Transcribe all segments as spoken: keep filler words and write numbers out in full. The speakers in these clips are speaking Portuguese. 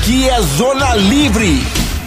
Aqui é Zona Livre.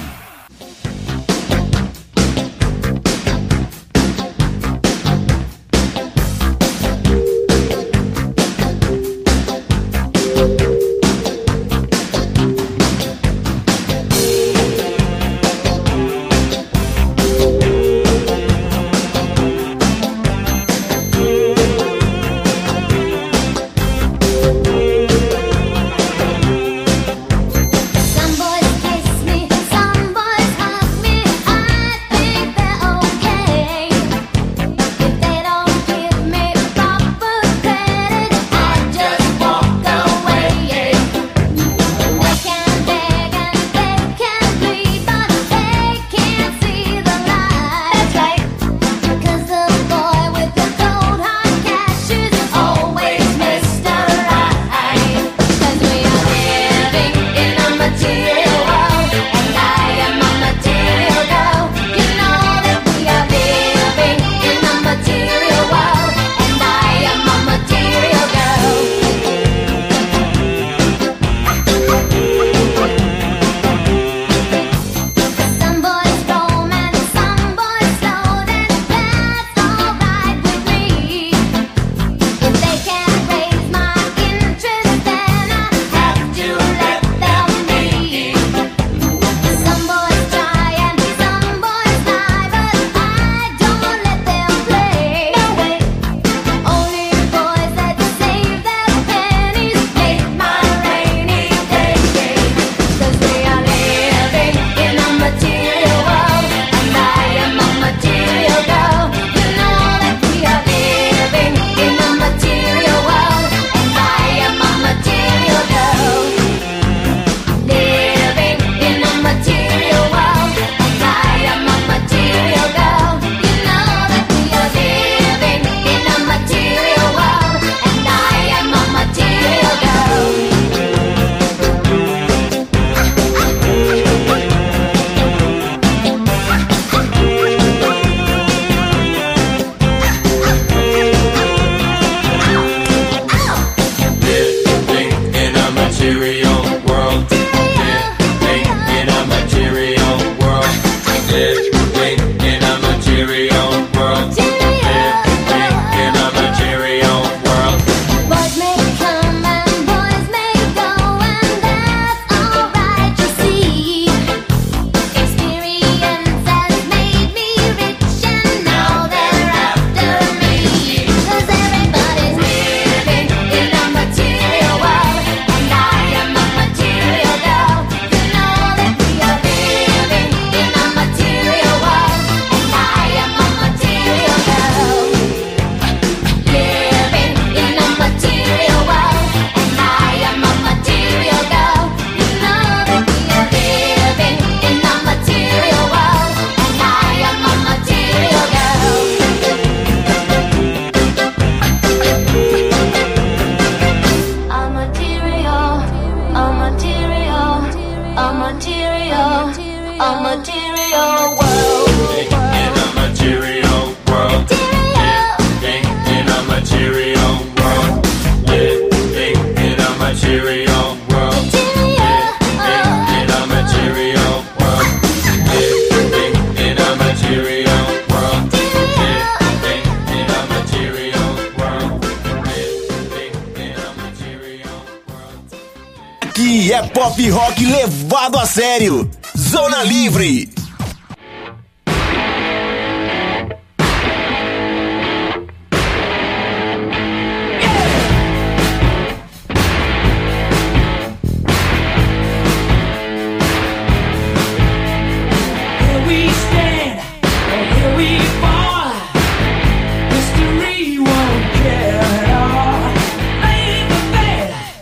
Aqui é pop rock levado a sério. Zona Livre.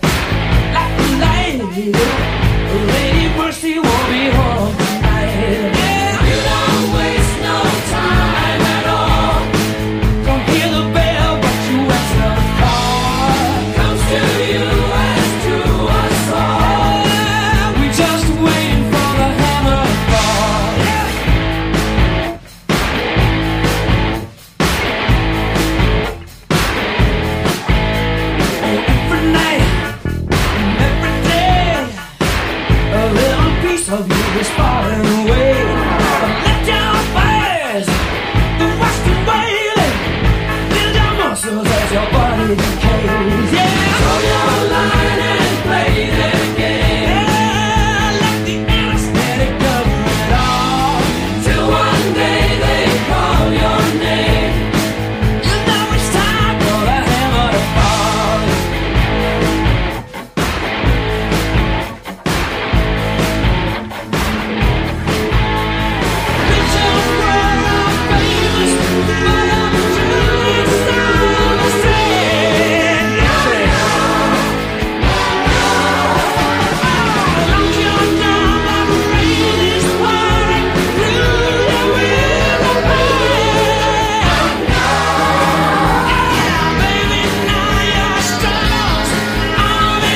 Lady Mercy won't be home tonight. lose. Yeah, hold your line and play their game. Yeah, let the anesthetic cover it all. Till one day they call your name. You know it's time for the hammer to fall. Bitch, I'm proud, I'm famous, but I'm truly so sad. Long your numb, my brain is pouring through the will of pain. Yeah, baby, now your stars on me.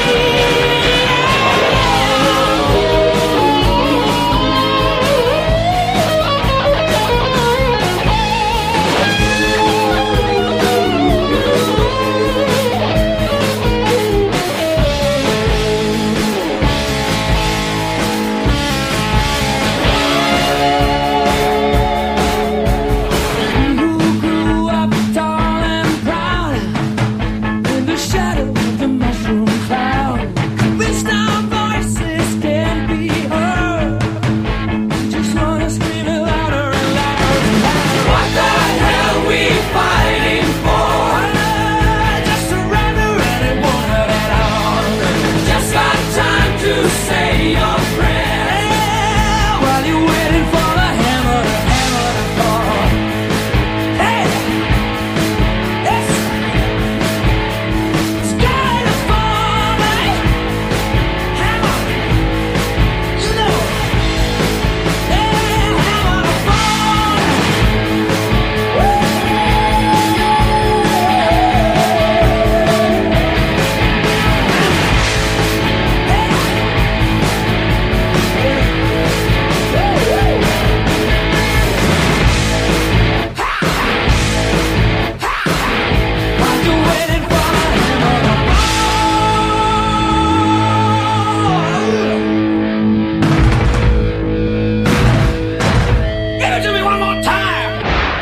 Who grew up tall and proud in the shadow of the mushroom cloud? Convinced our voices can be heard. Just wanna scream it louder and louder and louder. What the hell we fighting for? Just surrender and it won't hurt at all. Just got time to say your prayer while you're waiting for the hammer, the hammer to fall. Hey, yes, sky to fall, eh? Hammer, you know, yeah, hammer to fall. While you're waiting for the hammer to fall. Give it to me one more time.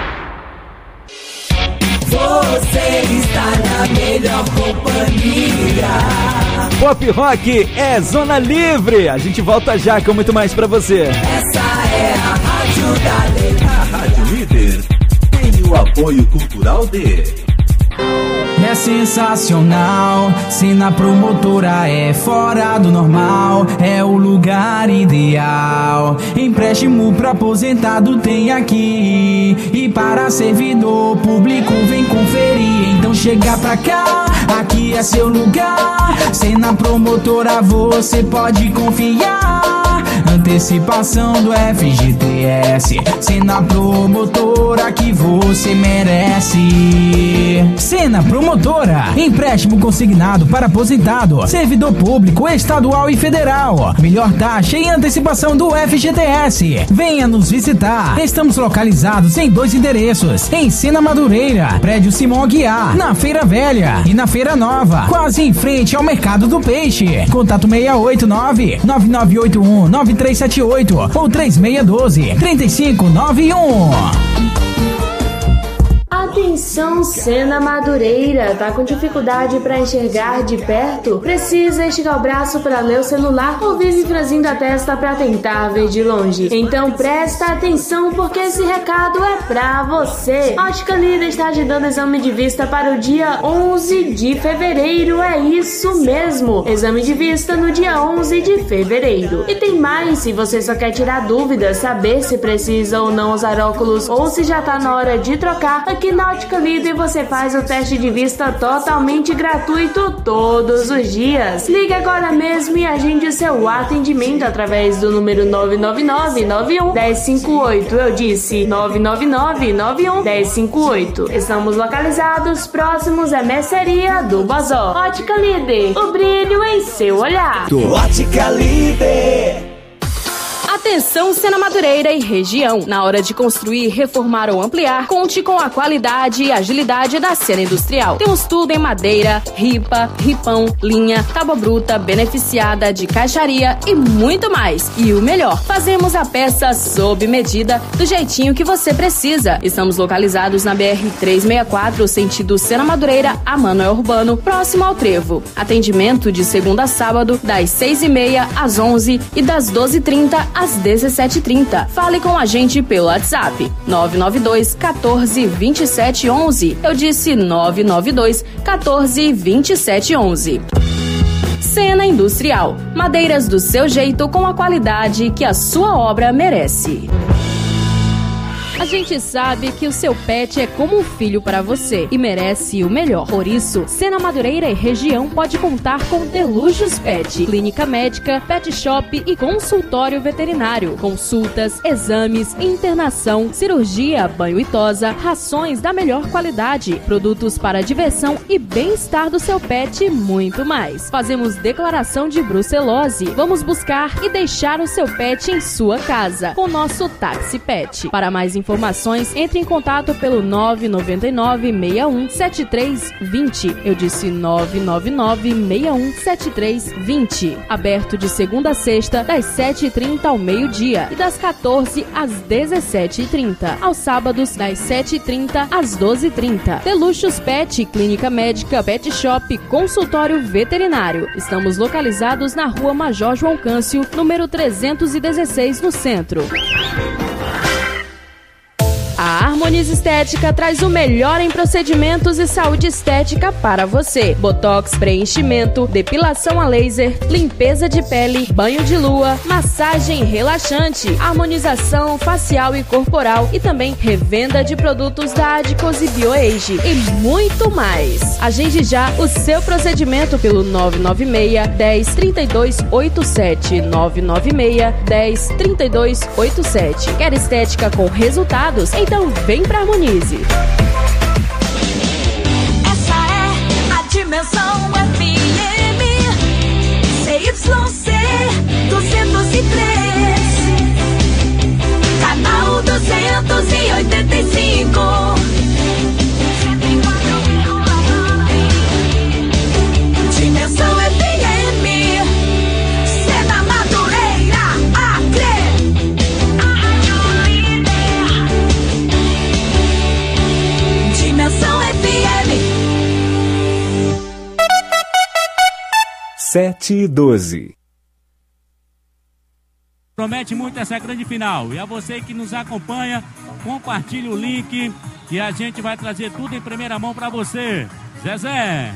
Você está na melhor companhia. Pop Rock é Zona Livre. A gente volta já com muito mais pra você. Essa é a Rádio da Lei. A Rádio Líder tem o apoio cultural de... É sensacional, Cena Promotora é fora do normal, é o lugar ideal. Empréstimo pra aposentado tem aqui, e para servidor público vem conferir. Então chega pra cá, aqui é seu lugar. Cena Promotora você pode confiar. Antecipação do F G T S, Cena Promotora que você merece. Cena Promotora, empréstimo consignado para aposentado, servidor público estadual e federal. Melhor taxa e antecipação do F G T S. Venha nos visitar. Estamos localizados em dois endereços: em Sena Madureira, prédio Simão Aguiar, na Feira Velha, e na Feira Nova, quase em frente ao Mercado do Peixe. Contato seis oito nove, nove nove oito um, nove três sete oito ou três seis um dois, três cinco nove um. Atenção, Sena Madureira, tá com dificuldade para enxergar de perto? Precisa esticar o braço para ler o celular ou vive franzindo a testa para tentar ver de longe? Então presta atenção porque esse recado é pra você. Ótica Líder está te dando exame de vista para o dia onze de fevereiro, é isso mesmo, exame de vista no dia onze de fevereiro. E tem mais, se você só quer tirar dúvidas, saber se precisa ou não usar óculos ou se já tá na hora de trocar, aqui na Ótica Líder você faz o teste de vista totalmente gratuito todos os dias. Ligue agora mesmo e agende o seu atendimento através do número nove nove nove, nove um, um zero cinco oito. Eu disse nove nove nove, nove um, um zero cinco oito. Estamos localizados próximos à mercearia do Bozó. Ótica Líder, o brilho em seu olhar. Ótica Líder. Atenção, Sena Madureira e região. Na hora de construir, reformar ou ampliar, conte com a qualidade e agilidade da Sena Industrial. Temos tudo em madeira, ripa, ripão, linha, tábua bruta, beneficiada, de caixaria e muito mais. E o melhor, fazemos a peça sob medida, do jeitinho que você precisa. Estamos localizados na B R trezentos e sessenta e quatro, sentido Sena Madureira a Manoel Urbano, próximo ao Trevo. Atendimento de segunda a sábado, das seis e meia às onze e das doze e trinta às dezessete e trinta. Fale com a gente pelo WhatsApp nove nove dois, quatorze, vinte e sete, onze. Eu disse nove nove dois, quatorze, vinte e sete, onze. Sena Industrial. Madeiras do seu jeito com a qualidade que a sua obra merece. A gente sabe que o seu pet é como um filho para você e merece o melhor. Por isso, Sena Madureira e região pode contar com Delujos Pet, clínica médica, pet shop e consultório veterinário. Consultas, exames, internação, cirurgia, banho e tosa, rações da melhor qualidade, produtos para diversão e bem-estar do seu pet e muito mais. Fazemos declaração de brucelose. Vamos buscar e deixar o seu pet em sua casa com nosso táxi pet. Para mais informações, Informações, entre em contato pelo nove nove nove, seis um sete três dois zero. Eu disse nove nove nove, seis um sete três dois zero. Aberto de segunda a sexta, das sete e trinta ao meio-dia e das quatorze às dezessete e trinta. Aos sábados, das sete e trinta às doze e trinta. Deluxos Pet, clínica médica, pet shop, consultório veterinário. Estamos localizados na rua Major João Câncio, número trezentos e dezesseis, no centro. A Harmonize Estética traz o melhor em procedimentos e saúde estética para você. Botox, preenchimento, depilação a laser, limpeza de pele, banho de lua, massagem relaxante, harmonização facial e corporal e também revenda de produtos da Adicos e BioAge e muito mais. Agende já o seu procedimento pelo nove nove seis, dez, trinta e dois, oitenta e sete, nove nove seis, dez, trinta e dois, oitenta e sete. Quer estética com resultados? Então vem pra Harmonize. Essa é a Dimensão F M C Y C duzentos e três, canal duzentos e oitenta e cinco. Dimensão F M, Sena Madureira, Acre. Dimensão F M. sete e doze. Promete muito essa grande final. E a você que nos acompanha, compartilhe o link e a gente vai trazer tudo em primeira mão para você. Zezé.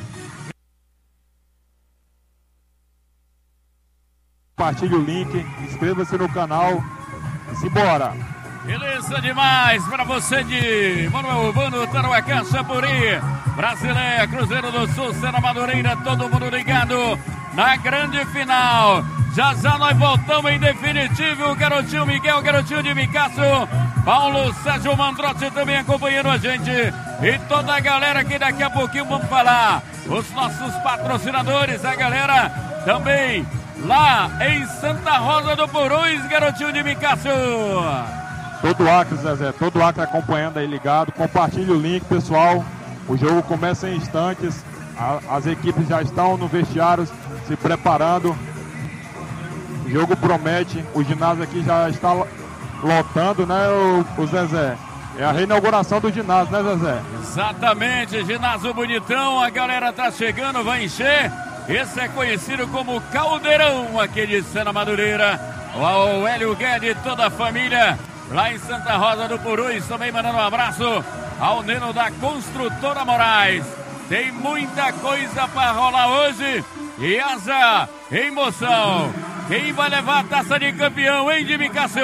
Compartilhe o link, inscreva-se no canal e simbora! Beleza demais para você de Manoel Urbano, Tarouacá, Chapuri, Brasileia, Cruzeiro do Sul, Sena Madureira, todo mundo ligado na grande final. Já já nós voltamos em definitivo, o garotinho Miguel, o garotinho de Micaço, Paulo Sérgio Mandrotti também acompanhando a gente e toda a galera que daqui a pouquinho vamos falar, os nossos patrocinadores, a galera também lá em Santa Rosa do Purus, garotinho de Micaço. Todo o Acre, Zezé, todo o Acre acompanhando aí ligado, compartilhe o link, pessoal, o jogo começa em instantes, a, as equipes já estão no vestiário se preparando, o jogo promete, o ginásio aqui já está lotando, né, o, o Zezé? É a reinauguração do ginásio, né, Zezé? Exatamente, ginásio bonitão, a galera tá chegando, vai encher. Esse é conhecido como Caldeirão aqui de Sena Madureira. O Hélio Guedes e toda a família lá em Santa Rosa do Purus, também mandando um abraço ao Neno da Construtora Moraes. Tem muita coisa para rolar hoje e haja emoção. Quem vai levar a taça de campeão, hein, de Micaço?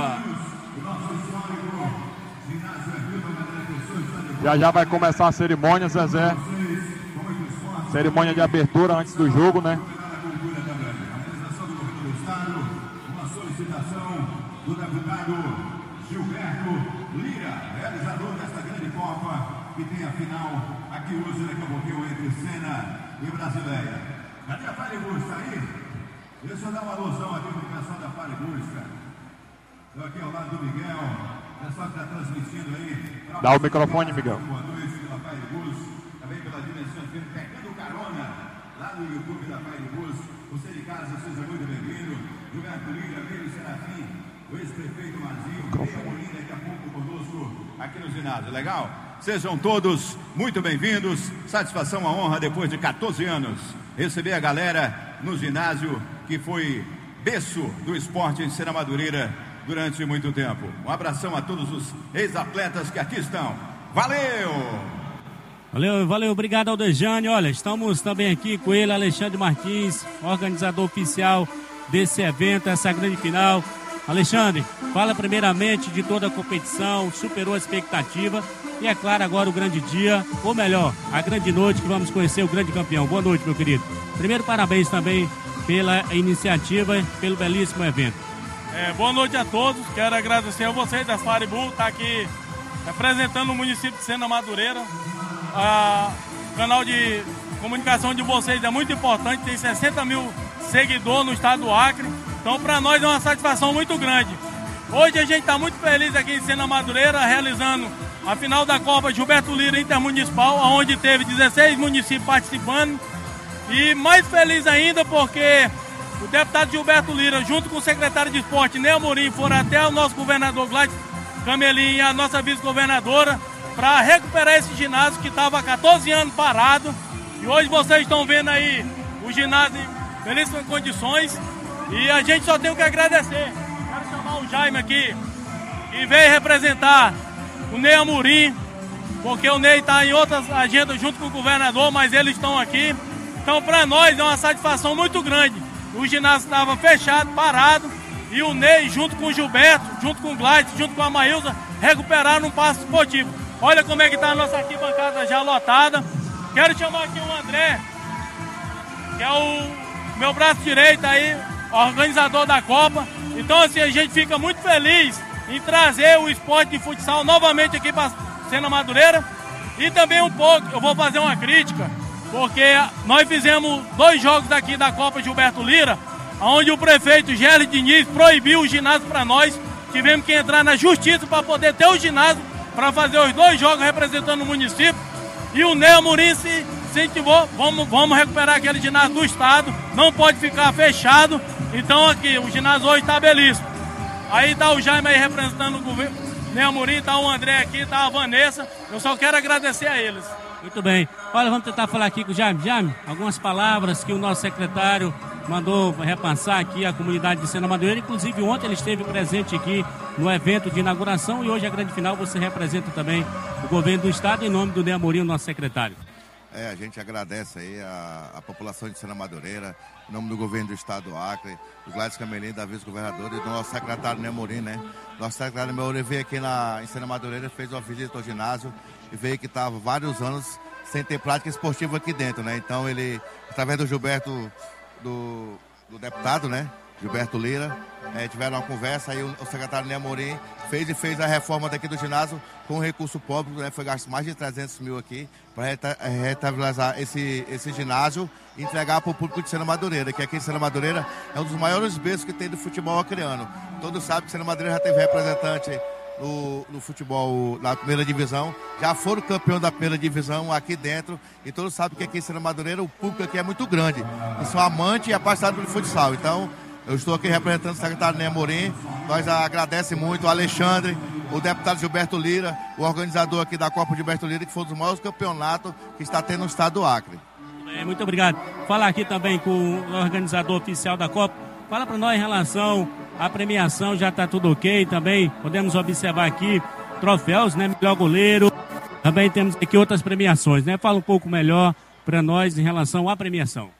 Já já vai começar a cerimônia, Zezé. Cerimônia de abertura antes do jogo, né? Uma solicitação do deputado Gilberto Lira, realizador desta grande Copa, que tem a final aqui hoje, daqui a pouquinho, entre Sena e Brasileia. Cadê a Palibus? Está aí? Deixa eu dar uma alusão aqui para o pessoal da Palibus, cara. Estou aqui ao lado do Miguel. O pessoal que está transmitindo aí. Dá o microfone, Miguel. Boa noite pela Pai do Bus. Também pela Dimensão F M, pegando carona lá no YouTube da Pai do Bus. Você de casa, seja muito bem-vindo. Gilberto Lira, Meio Serafim, o ex-prefeito Mazinho, Meia Molina, daqui a pouco conosco aqui no ginásio. Legal? Sejam todos muito bem-vindos. Satisfação, uma honra, depois de quatorze anos, receber a galera no ginásio que foi berço do esporte em Sena Madureira durante muito tempo. Um abração a todos os ex-atletas que aqui estão. Valeu! Valeu, valeu, obrigado Aldejane. Olha, estamos também aqui com ele, Alexandre Martins, organizador oficial desse evento, essa grande final. Alexandre, fala primeiramente de toda a competição, superou a expectativa e é claro agora o grande dia, ou melhor, a grande noite que vamos conhecer o grande campeão. Boa noite, meu querido. Primeiro, parabéns também pela iniciativa, pelo belíssimo evento. É, boa noite a todos, quero agradecer a vocês da Faribu, estar aqui representando o município de Sena Madureira. A, o canal de comunicação de vocês é muito importante, tem sessenta mil seguidores no estado do Acre, então para nós é uma satisfação muito grande. Hoje a gente está muito feliz aqui em Sena Madureira, realizando a final da Copa Gilberto Lira Intermunicipal, onde teve dezesseis municípios participando, e mais feliz ainda porque o deputado Gilberto Lira, junto com o secretário de esporte, Ney Amorim, foram até o nosso governador Gladys Camelim e a nossa vice-governadora para recuperar esse ginásio que estava há quatorze anos parado. E hoje vocês estão vendo aí o ginásio em belíssimas condições e a gente só tem o que agradecer. Quero chamar o Jaime aqui, que veio representar o Ney Amorim, porque o Ney está em outras agendas junto com o governador, mas eles estão aqui. Então para nós é uma satisfação muito grande. O ginásio estava fechado, parado, e o Ney, junto com o Gilberto, junto com o Gladys, junto com a Maílza, recuperaram um passo esportivo. Olha como é que está a nossa arquibancada já lotada. Quero chamar aqui o André, que é o meu braço direito aí, organizador da Copa. Então assim, a gente fica muito feliz em trazer o esporte de futsal novamente aqui para Sena Madureira. E também um pouco, eu vou fazer uma crítica, porque nós fizemos dois jogos daqui da Copa Gilberto Lira, onde o prefeito Géry Diniz proibiu o ginásio para nós. Tivemos que entrar na justiça para poder ter o ginásio para fazer os dois jogos representando o município. E o Ney Amorim se incentivou, vamos, vamos recuperar aquele ginásio do estado, não pode ficar fechado. Então aqui, o ginásio hoje está belíssimo. Aí está o Jaime aí representando o governo, Ney Amorim, está o André aqui, está a Vanessa. Eu só quero agradecer a eles. Muito bem. Olha, vamos tentar falar aqui com o Jaime. Jaime, algumas palavras que o nosso secretário mandou repassar aqui à comunidade de Sena Madureira. Inclusive, ontem ele esteve presente aqui no evento de inauguração e hoje a grande final você representa também o governo do estado em nome do Ney Amorim, o nosso secretário. É, a gente agradece aí a, a população de Sena Madureira, em nome do governo do estado do Acre, do Gladys Camelim, da vice-governadora e do nosso secretário Ney Amorim, né? Nosso secretário Ney Amorim veio aqui na, em Sena Madureira, fez uma visita ao ginásio e veio que estava vários anos sem ter prática esportiva aqui dentro, né? Então ele, através do Gilberto, do, do deputado, né? Gilberto Lira, é, tiveram uma conversa, aí o, o secretário Ney Amorim fez e fez a reforma daqui do ginásio com recurso público, né? Foi gasto mais de trezentos mil aqui para rentabilizar esse, esse ginásio e entregar para o público de Sena Madureira, que aqui em Sena Madureira é um dos maiores berços que tem do futebol acreano. Todos sabem que Sena Madureira já teve representante No, no futebol na primeira divisão, já foram campeão da primeira divisão aqui dentro, e todos sabem que aqui em Sena Madureira o público aqui é muito grande, e são amantes e apaixonados pelo futsal. Então eu estou aqui representando o secretário Ney Amorim, nós agradecemos muito o Alexandre, o deputado Gilberto Lira, o organizador aqui da Copa Gilberto Lira, que foi um dos maiores campeonatos que está tendo no estado do Acre. Muito obrigado. Falar aqui também com o organizador oficial da Copa. Fala para nós em relação à premiação, já está tudo ok também. Podemos observar aqui troféus, né? Melhor goleiro. Também temos aqui outras premiações, né? Fala um pouco melhor para nós em relação à premiação.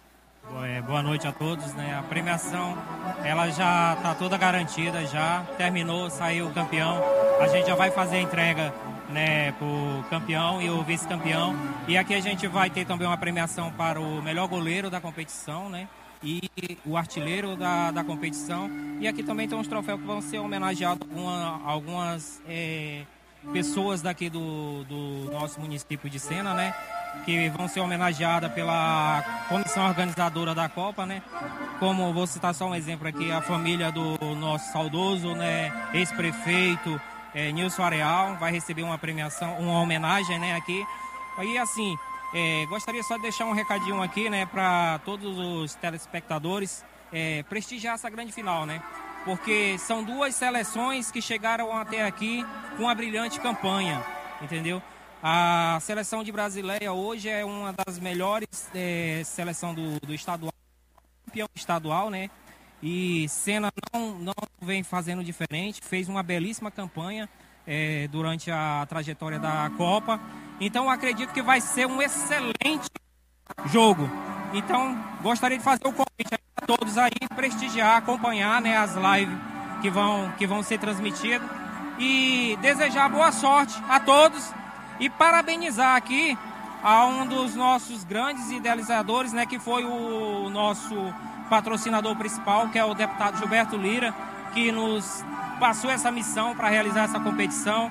Boa noite a todos, né? A premiação, ela já está toda garantida, já terminou, saiu o campeão. A gente já vai fazer a entrega, né, para o campeão e o vice-campeão. E aqui a gente vai ter também uma premiação para o melhor goleiro da competição, né? E o artilheiro da, da competição. E aqui também tem uns troféus que vão ser homenageados a alguma, algumas é, pessoas daqui do, do nosso município de Sena, né? que vão ser homenageadas pela comissão organizadora da Copa, né? Como vou citar só um exemplo aqui, a família do nosso saudoso, né, ex-prefeito é, Nilson Areal vai receber uma premiação, uma homenagem, né, aqui. Aí assim, é, gostaria só de deixar um recadinho aqui, né, para todos os telespectadores é, prestigiar essa grande final, né? Porque são duas seleções que chegaram até aqui com uma brilhante campanha, entendeu? A seleção de Brasileia hoje é uma das melhores é, seleção do, do estadual, campeão estadual, né? E Sena não, não vem fazendo diferente, fez uma belíssima campanha é, durante a trajetória da Copa. Então acredito que vai ser um excelente jogo. Então gostaria de fazer o convite a todos aí, prestigiar, acompanhar, né, as lives que vão, que vão ser transmitidas e desejar boa sorte a todos. E parabenizar aqui a um dos nossos grandes idealizadores, né, que foi o nosso patrocinador principal, que é o deputado Gilberto Lira, que nos passou essa missão para realizar essa competição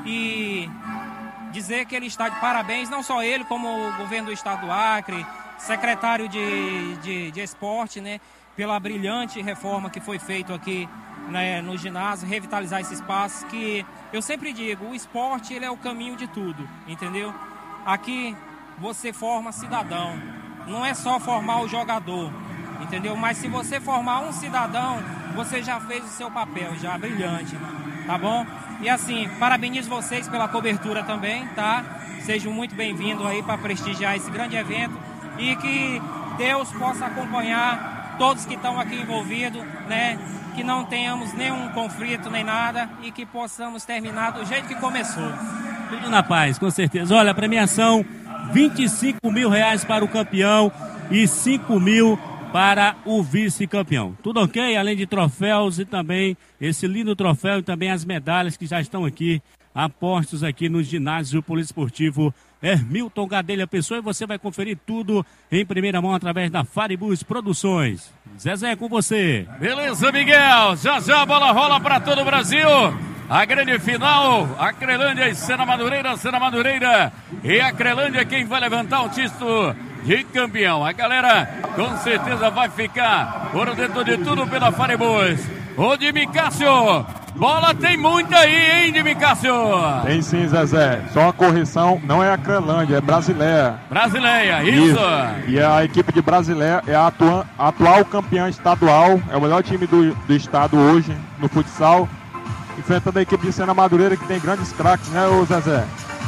e dizer que ele está de parabéns, não só ele, como o governo do estado do Acre, secretário de, de, de esporte, né, pela brilhante reforma que foi feita aqui, né, no ginásio, revitalizar esse espaço, que eu sempre digo, o esporte ele é o caminho de tudo, entendeu? Aqui você forma cidadão, não é só formar o jogador, entendeu? Mas se você formar um cidadão, você já fez o seu papel, já brilhante, tá bom? E assim, parabenizo vocês pela cobertura também, tá? Sejam muito bem-vindos aí para prestigiar esse grande evento e que Deus possa acompanhar todos que estão aqui envolvidos, né? Que não tenhamos nenhum conflito nem nada e que possamos terminar do jeito que começou. Tudo na paz, com certeza. Olha, a premiação, vinte e cinco mil reais para o campeão e cinco mil para o vice-campeão. Tudo ok? Além de troféus e também esse lindo troféu e também as medalhas que já estão aqui, apostos aqui no ginásio poliesportivo Hermilton Gadelha Pessoa, e você vai conferir tudo em primeira mão através da Faribus Produções. Zezé, é com você. Beleza, Miguel. Já já a bola rola para todo o Brasil. A grande final, Acrelândia e Sena Madureira, Sena Madureira e Acrelândia quem vai levantar o título de campeão. A galera com certeza vai ficar por dentro de tudo pela Faribus. Ô, Dimi Cássio, bola tem muita aí, hein, Dimi Cássio? Tem sim, Zezé. Só uma correção, não é Acrelândia, é Brasileia. Brasileia, isso. isso. E a equipe de Brasileia é a atua, atual campeã estadual, é o melhor time do, do estado hoje no futsal, enfrentando a equipe de Sena Madureira, que tem grandes craques, né, ô Zezé?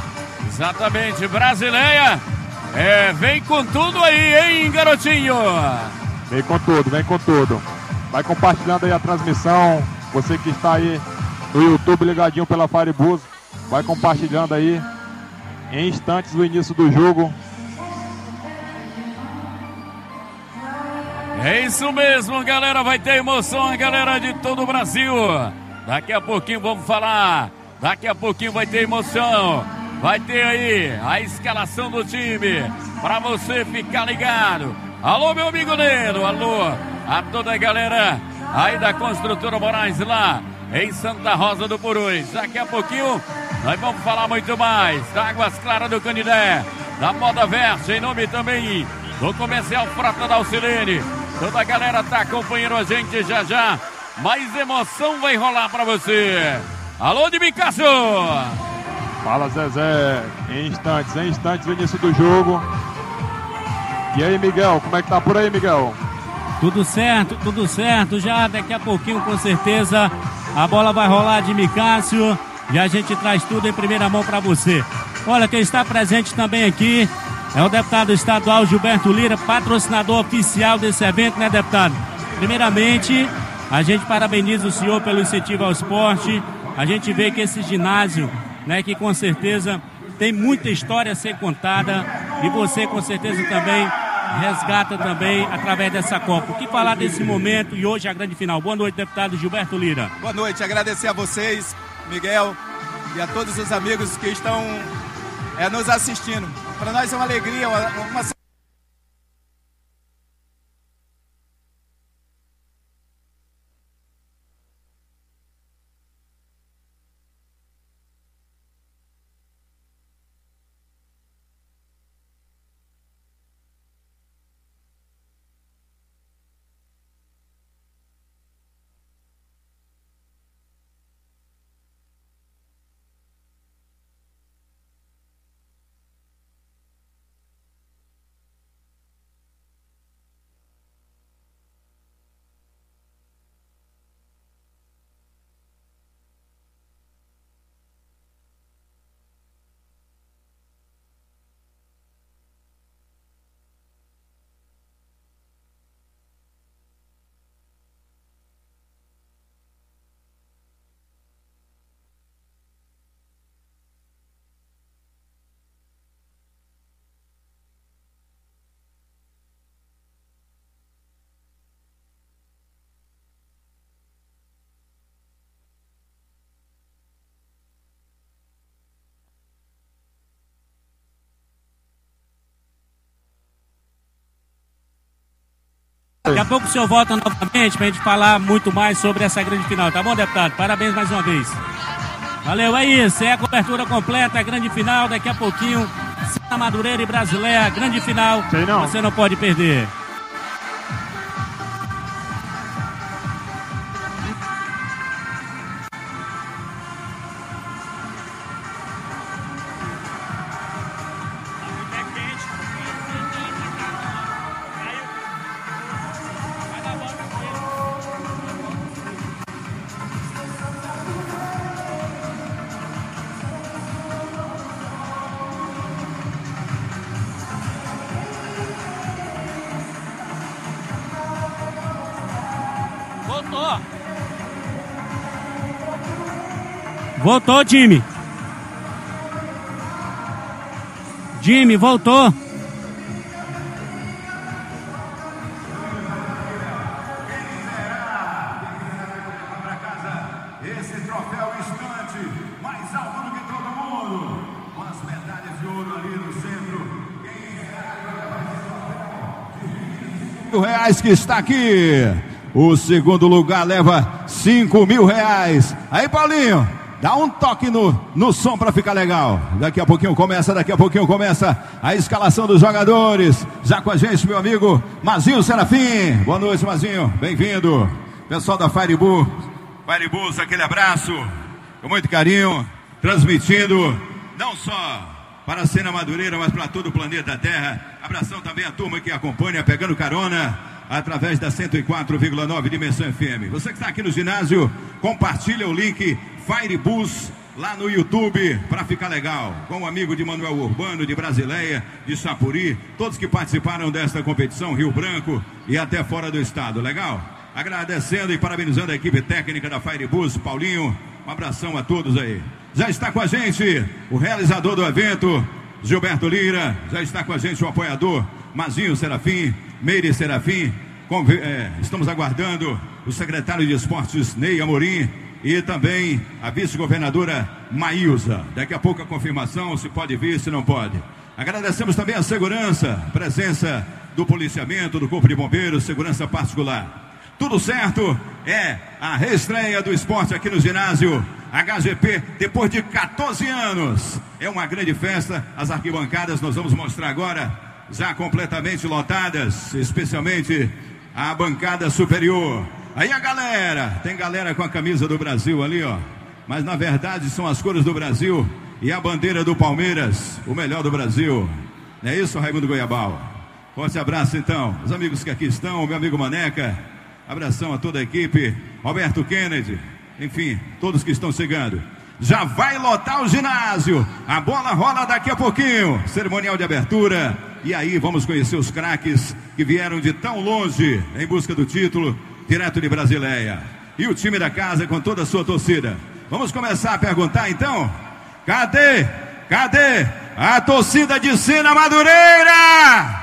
Exatamente, Brasileia é, vem com tudo aí, hein, garotinho? Vem com tudo, vem com tudo. Vai compartilhando aí a transmissão, você que está aí no YouTube ligadinho pela Faribus, vai compartilhando aí em instantes do início do jogo. É isso mesmo, galera, vai ter emoção, a galera de todo o Brasil. Daqui a pouquinho vamos falar, daqui a pouquinho vai ter emoção, vai ter aí a escalação do time, para você ficar ligado. Alô, meu amigo Nero, alô a toda a galera aí da Construtora Moraes lá em Santa Rosa do Purus. Daqui a pouquinho nós vamos falar muito mais da Águas Claras do Canidé, da Moda Verde, em nome também do Comercial Frota da Alcilene. Toda a galera tá acompanhando a gente já já. Mais emoção vai rolar pra você. Alô, de Cássio. Fala, Zezé. Em instantes, em instantes o início do jogo. E aí, Miguel, como é que tá por aí, Miguel? Tudo certo, tudo certo. Já daqui a pouquinho, com certeza, a bola vai rolar de Micácio e a gente traz tudo em primeira mão para você. Olha, quem está presente também aqui é o deputado estadual Gilberto Lira, patrocinador oficial desse evento, né, deputado? Primeiramente, a gente parabeniza o senhor pelo incentivo ao esporte. A gente vê que esse ginásio, né, que com certeza tem muita história a ser contada e você com certeza também resgata também através dessa Copa. O que falar desse momento e hoje a grande final? Boa noite, deputado Gilberto Lira. Boa noite, agradecer a vocês, Miguel, e a todos os amigos que estão é, nos assistindo. Para nós é uma alegria, uma, uma Daqui a pouco o senhor volta novamente pra gente falar muito mais sobre essa grande final, tá bom, deputado? Parabéns mais uma vez. Valeu, é isso, é a cobertura completa, a grande final, daqui a pouquinho, Sena Madureira e Brasileia, grande final, Sei não. Você não pode perder. Voltou. Voltou, Jimmy. Jimmy, voltou. Esse troféu estante, mais alto do que todo mundo, com as medalhas de ouro ali no centro. Mil reais que está aqui. O segundo lugar leva cinco mil reais. Aí, Paulinho, dá um toque no, no som para ficar legal. Daqui a pouquinho começa, daqui a pouquinho começa a escalação dos jogadores. Já com a gente, meu amigo Mazinho Serafim. Boa noite, Mazinho. Bem-vindo. Pessoal da Firebull. Firebull, aquele abraço. Com muito carinho. Transmitindo não só para a Sena Madureira, mas para todo o planeta Terra. Abração também à turma que acompanha, pegando carona através da cento e quatro vírgula nove Dimensão F M. Você que está aqui no ginásio, compartilha o link Firebus lá no YouTube para ficar legal. Com o amigo de Manuel Urbano, de Brasileia, de Sapuri, todos que participaram desta competição, Rio Branco e até fora do estado. Legal? Agradecendo e parabenizando a equipe técnica da Firebus, Paulinho. Um abração a todos aí. Já está com a gente o realizador do evento, Gilberto Lira. Já está com a gente o apoiador, Mazinho Serafim, Meire Serafim. Conv... É, estamos aguardando o secretário de Esportes, Ney Amorim, e também a vice-governadora Maísa. Daqui a pouco a confirmação, se pode vir, se não pode. Agradecemos também a segurança, presença do policiamento, do Corpo de Bombeiros, segurança particular. Tudo certo, é a reestreia do esporte aqui no ginásio H G P, depois de quatorze anos. É uma grande festa, as arquibancadas nós vamos mostrar agora, já completamente lotadas, especialmente a bancada superior. Aí a galera, tem galera com a camisa do Brasil ali, ó, mas na verdade são as cores do Brasil e a bandeira do Palmeiras, o melhor do Brasil. Não é isso, Raimundo Goiabal? Forte abraço então, os amigos que aqui estão, meu amigo Maneca, abração a toda a equipe, Roberto Kennedy, enfim, todos que estão chegando. Já vai lotar o ginásio, a bola rola daqui a pouquinho, cerimonial de abertura, e aí vamos conhecer os craques que vieram de tão longe em busca do título, direto de Brasileia. E o time da casa com toda a sua torcida. Vamos começar a perguntar então, cadê, cadê a torcida de Sena Madureira?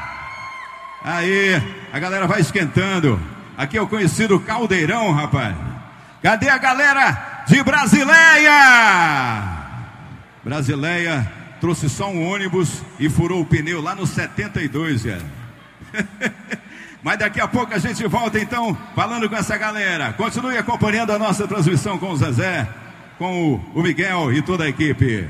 Aí, a galera vai esquentando. Aqui é o conhecido Caldeirão, rapaz. Cadê a galera de Brasileia? Brasileia trouxe só um ônibus e furou o pneu lá no setenta e dois, velho. Mas daqui a pouco a gente volta então falando com essa galera. Continue acompanhando a nossa transmissão com o Zezé, com o Miguel e toda a equipe.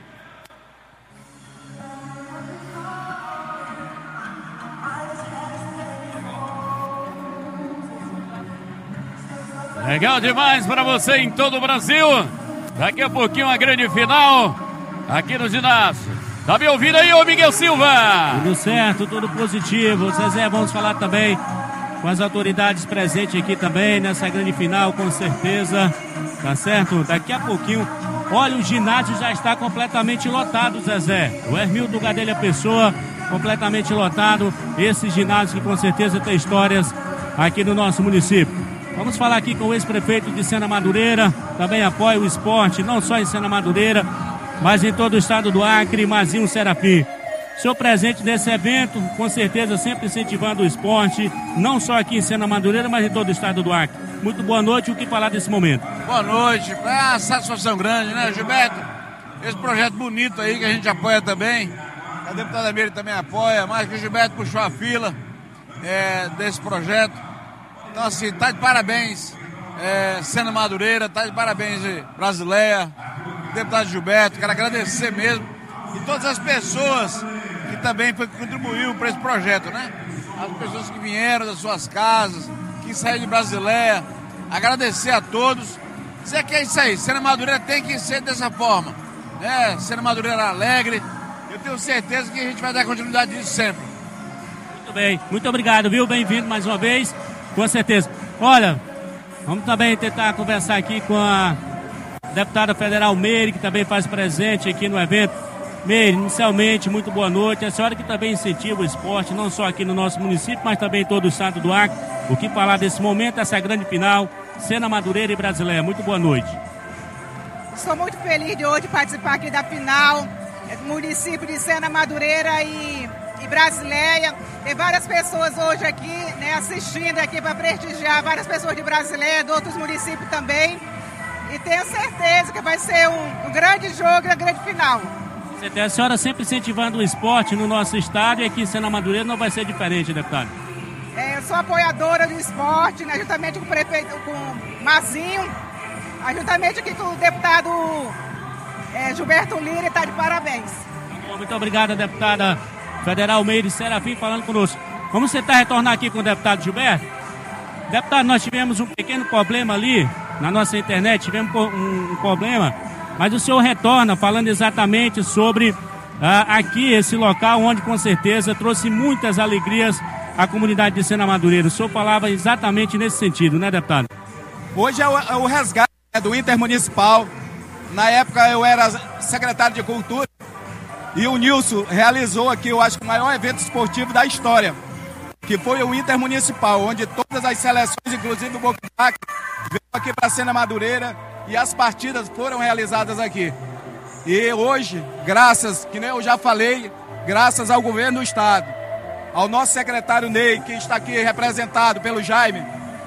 Legal demais para você em todo o Brasil. Daqui a pouquinho a grande final aqui no ginásio. Tá me ouvindo aí, ô Miguel Silva? Tudo certo, tudo positivo. Zezé, vamos falar também com as autoridades presentes aqui também nessa grande final, com certeza. Tá certo? Daqui a pouquinho. Olha, o ginásio já está completamente lotado, Zezé. O Hermildo Gadelha Pessoa, completamente lotado. Esse ginásio que com certeza tem histórias aqui no nosso município. Vamos falar aqui com o ex-prefeito de Sena Madureira, também apoia o esporte, não só em Sena Madureira, mas em todo o estado do Acre, Mazinho Serafim. Senhor presente nesse evento, com certeza sempre incentivando o esporte, não só aqui em Sena Madureira, mas em todo o estado do Acre. Muito boa noite, o que falar desse momento? Boa noite, é uma satisfação grande, né, Gilberto? Esse projeto bonito aí que a gente apoia também, a deputada Meire também apoia, mas que o Gilberto puxou a fila. é, desse projeto. Então, assim, tá de parabéns, é, Sena Madureira, tá de parabéns, Brasileia, deputado Gilberto, quero agradecer mesmo, e todas as pessoas que também contribuíram para esse projeto, né? As pessoas que vieram das suas casas, que saíram de Brasileia, agradecer a todos, dizer que é isso aí, Sena Madureira tem que ser dessa forma, né? Sena Madureira alegre, eu tenho certeza que a gente vai dar continuidade disso sempre. Muito bem, muito obrigado, viu? Bem-vindo mais uma vez, com certeza. Olha, vamos também tentar conversar aqui com a deputada federal Meire, que também faz presente aqui no evento. Meire, inicialmente, muito boa noite. A senhora que também incentiva o esporte, não só aqui no nosso município, mas também em todo o estado do Acre. O que falar desse momento, essa grande final, Sena Madureira e Brasileia. Muito boa noite. Estou muito feliz de hoje participar aqui da final, do município de Sena Madureira e, e Brasileia. Tem várias pessoas hoje aqui, né, assistindo aqui para prestigiar, várias pessoas de Brasileia, de outros municípios também. E tenho certeza que vai ser um, um grande jogo e uma grande final. A senhora sempre incentivando o esporte no nosso estado e aqui em Sena Madureira não vai ser diferente, deputado? É, eu sou apoiadora do esporte, né, juntamente com o prefeito, com o Mazinho, juntamente aqui com o deputado é, Gilberto Lira, está de parabéns. Muito obrigado, deputada federal Meire Serafim, falando conosco. Vamos tentar retornar aqui com o deputado Gilberto. Deputado, nós tivemos um pequeno problema ali na nossa internet, tivemos um, um problema, mas o senhor retorna falando exatamente sobre ah, aqui, esse local onde com certeza trouxe muitas alegrias à comunidade de Sena Madureira. O senhor falava exatamente nesse sentido, né, deputado? Hoje é o, é o resgate, né, do Intermunicipal. Na época eu era secretário de Cultura e o Nilson realizou aqui, eu acho que o maior evento esportivo da história, que foi o Intermunicipal, onde todas as seleções, inclusive o Bocac, veio aqui para Sena Madureira e as partidas foram realizadas aqui. E hoje, graças, que nem eu já falei, graças ao governo do estado, ao nosso secretário Ney, que está aqui representado pelo Jaime,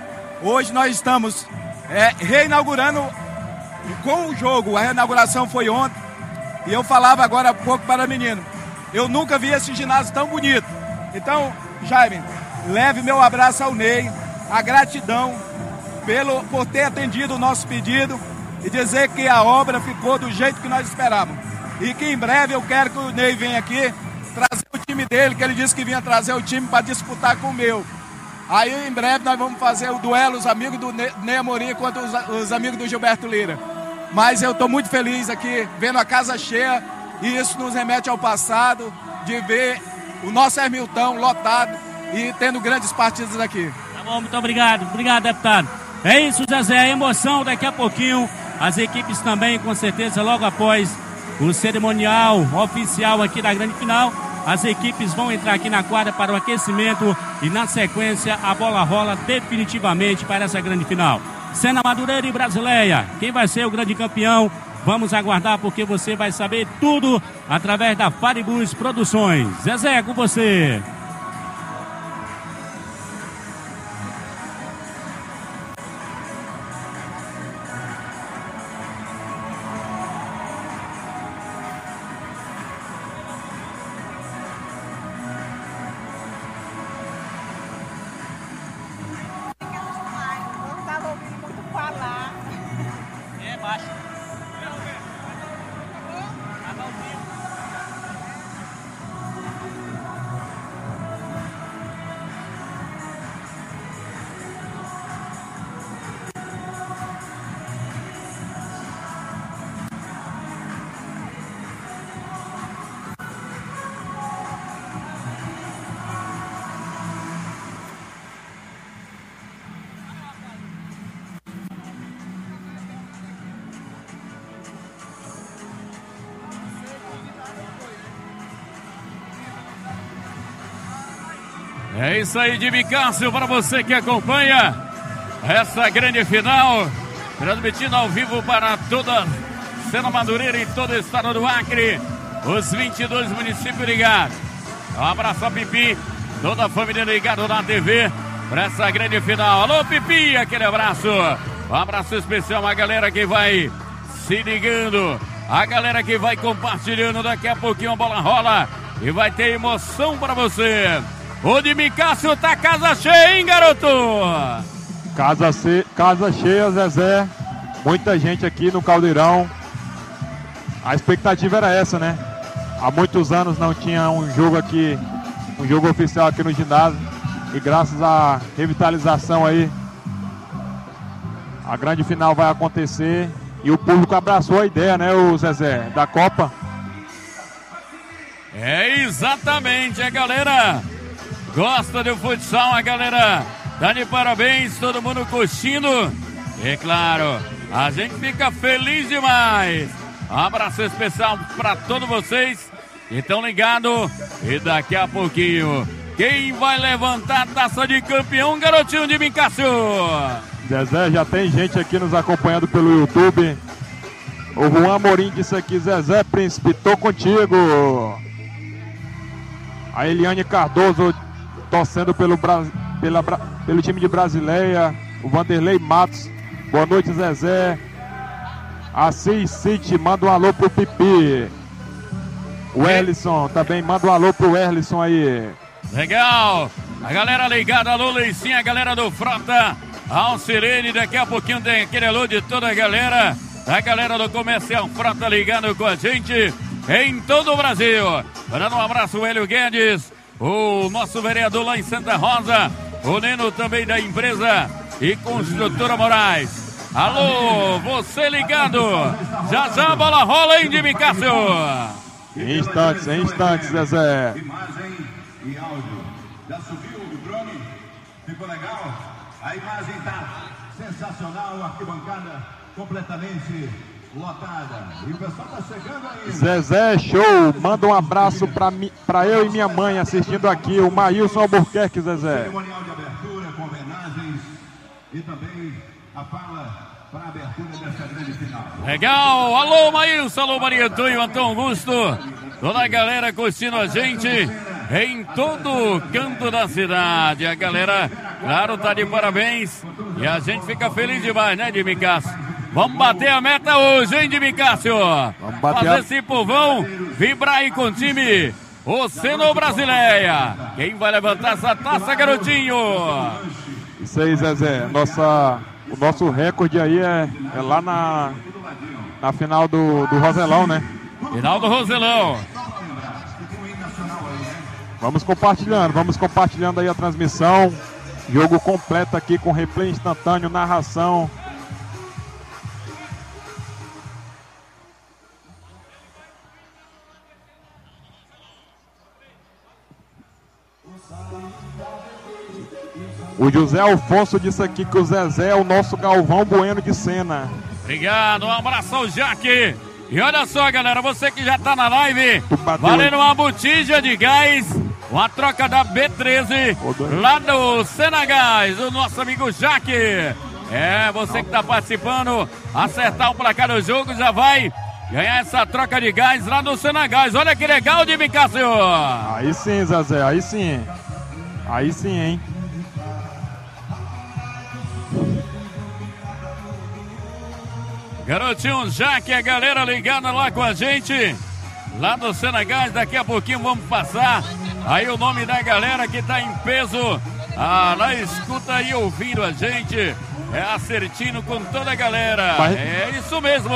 hoje nós estamos é, reinaugurando com o jogo. A reinauguração foi ontem e eu falava agora há pouco para o menino, eu nunca vi esse ginásio tão bonito. Então, Jaime, leve meu abraço ao Ney, a gratidão pelo, por ter atendido o nosso pedido e dizer que a obra ficou do jeito que nós esperávamos. E que em breve eu quero que o Ney venha aqui trazer o time dele, que ele disse que vinha trazer o time para disputar com o meu. Aí em breve nós vamos fazer o duelo, os amigos do Ney Amorim contra os, os amigos do Gilberto Lira. Mas eu estou muito feliz aqui, vendo a casa cheia, e isso nos remete ao passado, de ver o nosso Hermilton lotado e tendo grandes partidas aqui. Tá bom, muito obrigado. Obrigado, deputado. É isso, Zezé, a emoção daqui a pouquinho. As equipes também, com certeza, logo após o cerimonial oficial aqui da grande final, as equipes vão entrar aqui na quadra para o aquecimento e, na sequência, a bola rola definitivamente para essa grande final. Sena Madureira e Brasileia. Quem vai ser o grande campeão? Vamos aguardar, porque você vai saber tudo através da Faribus Produções. Zezé, com você. É isso aí, Jimmy Cássio, para você que acompanha essa grande final, transmitindo ao vivo para toda Sena Madureira e todo o estado do Acre, os vinte e dois municípios ligados. Um abraço a Pipi, toda a família ligada na T V para essa grande final. Alô, Pipi, aquele abraço. Um abraço especial a galera que vai se ligando, a galera que vai compartilhando. Daqui a pouquinho a bola rola e vai ter emoção para você. O de Micácio tá casa cheia, hein, garoto? Casa, ce... casa cheia, Zezé. Muita gente aqui no Caldeirão. A expectativa era essa, né? Há muitos anos não tinha um jogo aqui, um jogo oficial aqui no ginásio. E graças à revitalização aí, a grande final vai acontecer. E o público abraçou a ideia, né, o Zezé, da Copa. É, exatamente, a galera gosta do futsal, a galera tá de parabéns, todo mundo curtindo. E claro, a gente fica feliz demais. Um abraço especial para todos vocês que estão ligados. E daqui a pouquinho, quem vai levantar a taça de campeão, garotinho de Micácio? Zezé, já tem gente aqui nos acompanhando pelo YouTube. O Juan Amorim disse aqui, Zezé Príncipe, tô contigo. A Eliane Cardoso torcendo pelo, Bra... Pela... pelo time de Brasileia. O Vanderlei Matos, boa noite, Zezé. Assis City, manda um alô pro Pipi. O Erlisson também, manda um alô pro Erlisson aí. Legal, a galera ligada, alô Leicinha, a galera do Frota, ao Sirene, daqui a pouquinho tem aquele alô de toda a galera, a galera do Comercial Frota ligando com a gente em todo o Brasil. Dando um abraço, o Hélio Guedes, o nosso vereador lá em Santa Rosa, o Neno também da empresa e Construtora Moraes. Alô, você ligado, já já a bola rola, hein, de Micácio? Em instantes, em instantes, Zezé. Imagem e áudio. Já subiu o drone? Ficou legal? A imagem tá sensacional, a arquibancada completamente lotada. E o pessoal tá chegando aí. Zezé, show. Manda um abraço pra, mi, pra eu e minha mãe assistindo aqui, o Maílson Albuquerque, Zezé. Cerimonial de abertura com homenagens e também a fala para a abertura dessa grande final. Legal, alô Maílson, alô Maria Antônio, Antônio Augusto, toda a galera curtindo a gente em todo canto da cidade. A galera, claro, tá de parabéns e a gente fica feliz demais, né, de Micácio? Vamos bater a meta hoje, hein, de Micácio? Vamos bater fazer a... esse povão vibrar aí com o time Oceano Brasileia. Quem vai levantar essa taça, garotinho? Isso aí, Zezé, nossa... O nosso recorde aí é, é lá na, na final do, do Roselão, né? Final do Roselão. Vamos compartilhando, vamos compartilhando aí a transmissão. Jogo completo aqui com replay instantâneo, narração. O José Alfonso disse aqui que o Zezé é o nosso Galvão Bueno de Sena. Obrigado, um abraço ao Jaque. E olha só, galera, você que já tá na live, valendo uma botija de gás, uma troca da B treze, lá do Senagás, o nosso amigo Jaque. É, você que tá participando, acertar o placar do jogo, já vai ganhar essa troca de gás lá do Senagás. Olha que legal, de Micácio. Aí sim, Zezé, aí sim. Aí sim, hein. Garotinho Jaque, a galera ligada lá com a gente, lá do Senagás. Daqui a pouquinho vamos passar aí o nome da galera que tá em peso, ah, na escuta aí ouvindo a gente. É acertino com toda a galera. Mas... é isso mesmo.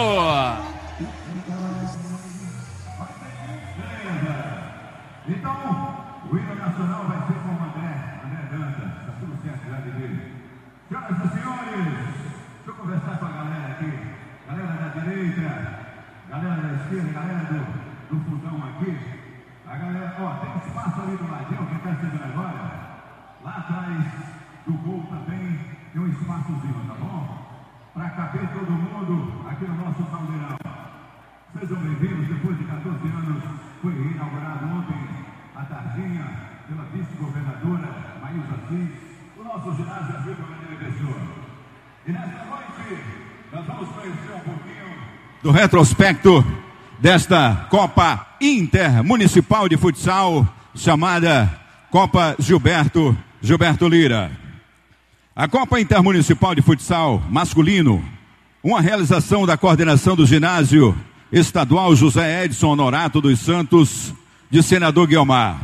Então, o hino nacional vai ser com o André, André Dantas. Tá tudo certo já dele. Senhoras e senhores, deixa eu conversar com a galera aqui. Galera da direita, galera da esquerda, galera do, do fundão aqui. A galera, ó, tem espaço ali do ladinho, quem tá chegando agora. Lá atrás do gol também tem um espaçozinho, tá bom? Pra caber todo mundo aqui no nosso caldeirão. Sejam bem-vindos, depois de quatorze anos, foi inaugurado ontem a tardinha pela vice-governadora Maílson Assis, o nosso ginásio Agilton Mendes Pessoa. E nesta noite, nós vamos conhecer um pouquinho do retrospecto desta Copa Intermunicipal de Futsal, chamada Copa Gilberto, Gilberto Lira. A Copa Intermunicipal de Futsal masculino, uma realização da coordenação do ginásio estadual José Edson Honorato dos Santos, de Senador Guiomar.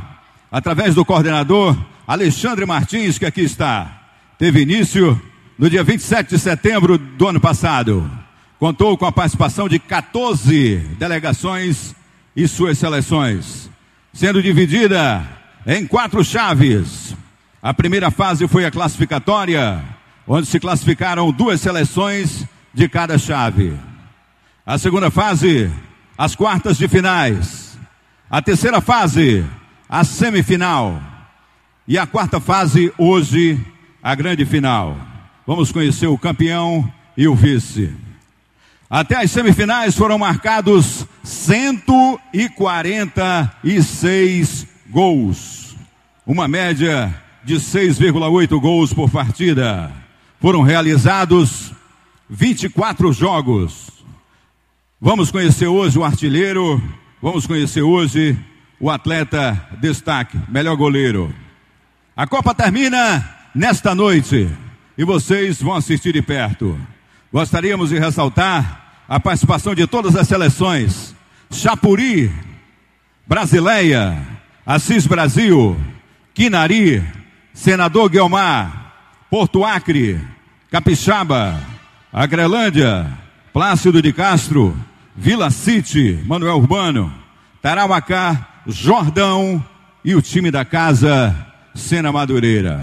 através do coordenador Alexandre Martins, que aqui está. Teve início no dia vinte e sete de setembro do ano passado. Contou com a participação de quatorze delegações e suas seleções, sendo dividida em quatro chaves. A primeira fase foi a classificatória, onde se classificaram duas seleções de cada chave. A segunda fase, as quartas de finais. A terceira fase, a semifinal. E a quarta fase, hoje, a grande final. Vamos conhecer o campeão e o vice. Até as semifinais foram marcados cento e quarenta e seis gols. Uma média de seis vírgula oito gols por partida. Foram realizados vinte e quatro jogos. Vamos conhecer hoje o artilheiro, vamos conhecer hoje o atleta destaque, melhor goleiro. A Copa termina nesta noite e vocês vão assistir de perto. Gostaríamos de ressaltar a participação de todas as seleções: Chapuri, Brasileia, Assis Brasil, Quinari, Senador Guiomar, Porto Acre, Capixaba, Agrelândia, Plácido de Castro, Vila City, Manuel Urbano, Tarauacá, Jordão e o time da casa, Sena Madureira.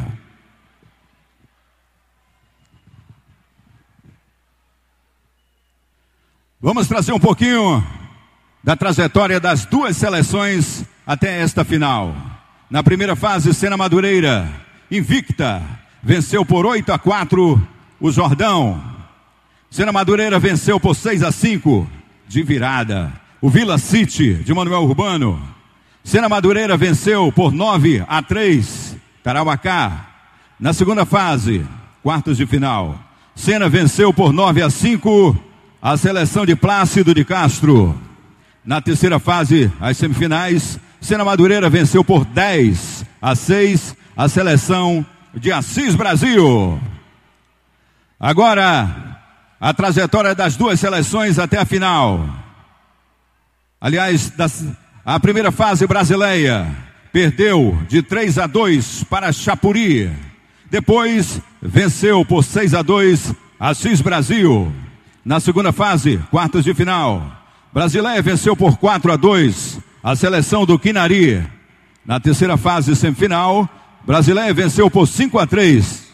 Vamos trazer um pouquinho da trajetória das duas seleções até esta final. Na primeira fase, Sena Madureira, invicta, venceu por oito a quatro o Jordão. Sena Madureira venceu por seis a cinco de virada o Vila City de Manuel Urbano. Sena Madureira venceu por nove a três Tarauacá. Na segunda fase, quartos de final, Sena venceu por nove a cinco a seleção de Plácido de Castro. Na terceira fase, as semifinais, Sena Madureira venceu por dez a seis a seleção de Assis Brasil. Agora, a trajetória das duas seleções até a final. Aliás, das, a primeira fase, Brasileia perdeu de três a dois para Chapuri. Depois, venceu por seis a dois Assis Brasil. Na segunda fase, quartas de final, Brasileia venceu por quatro a dois a seleção do Quinari. Na terceira fase, semifinal, Brasileia venceu por cinco a três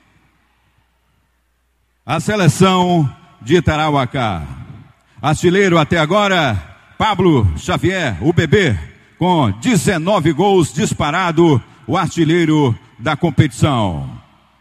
a seleção de Tarauacá. Artilheiro até agora, Pablo Xavier, o bebê, com dezenove gols disparado, o artilheiro da competição.